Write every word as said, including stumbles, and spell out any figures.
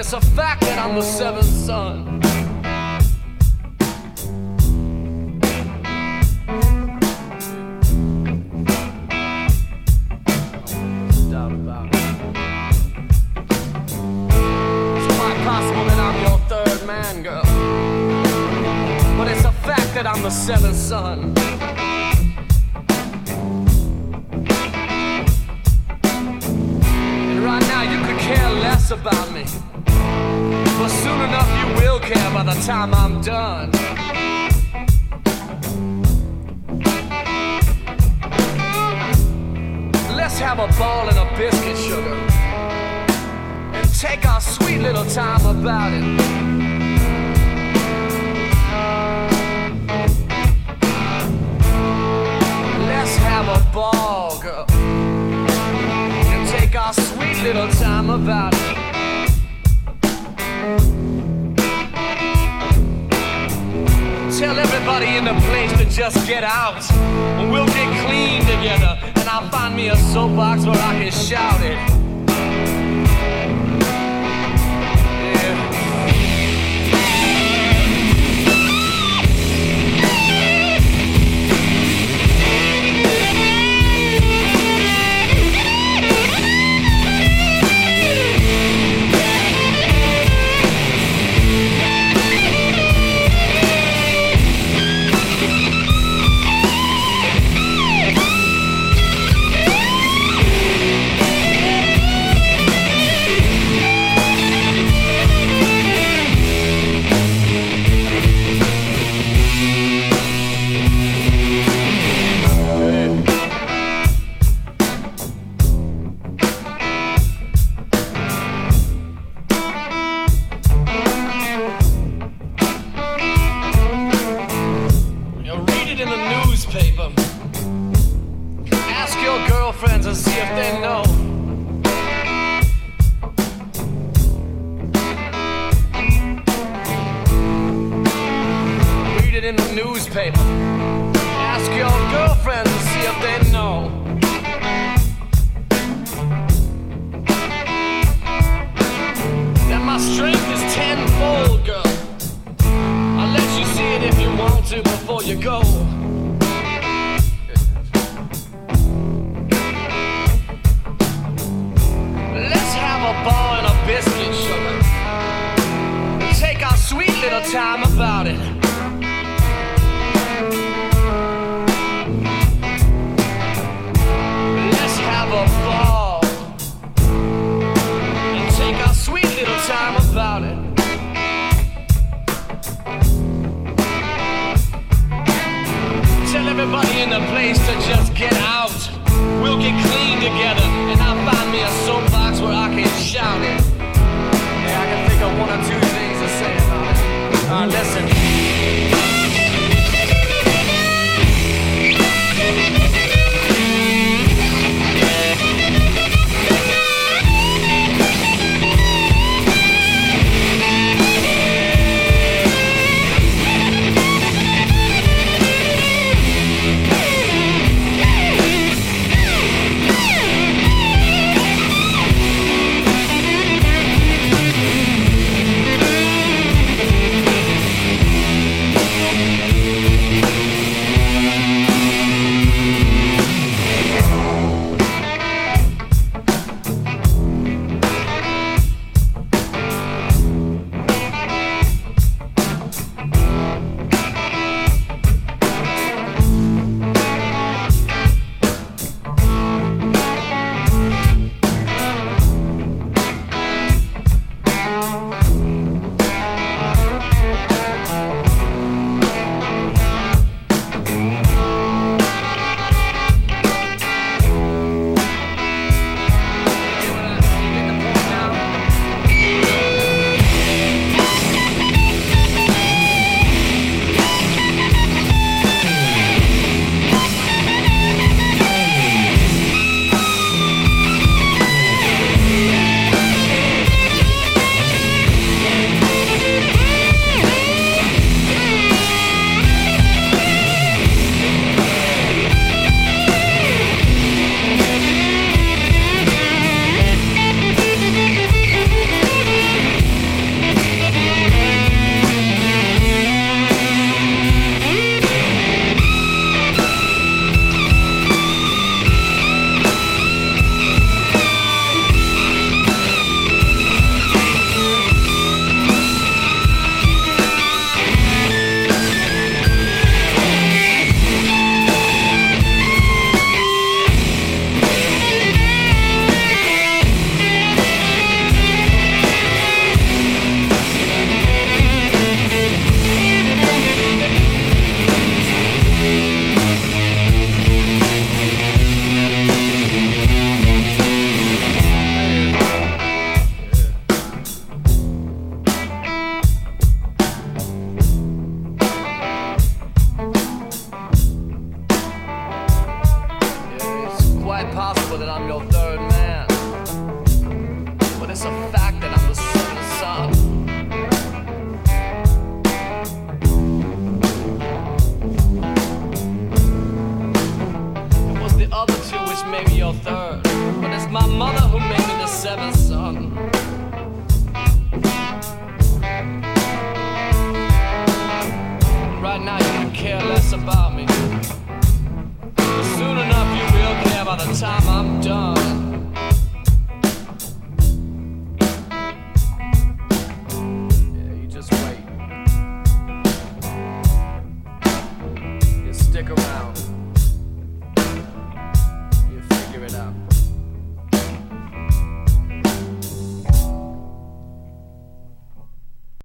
it's a fact that I'm the seventh son. Doubt about it. It's quite possible that I'm your third man, girl, but it's a fact that I'm the seventh son. Care less about me, but soon enough you will care by the time I'm done. Let's have a ball and a biscuit, sugar, and take our sweet little time about it. Let's have a ball, girl, take our sweet little time about it. Tell everybody in the place to just get out, and we'll get clean together, and I'll find me a soapbox where I can shout it. Ask your girlfriends and see if they know. Read it in the newspaper. Ask your girlfriends and see if they know. That my strength is tenfold, girl. I'll let you see it if you want to before you go. Ball and a biscuit, sugar. Take our sweet little time about it. Let's have a ball and take our sweet little time about it. maybe your third, but it's my mother who made me the seventh son. Right now you can care less about me, but soon enough you will care by the time I'm done. Yeah, you just wait. You stick around.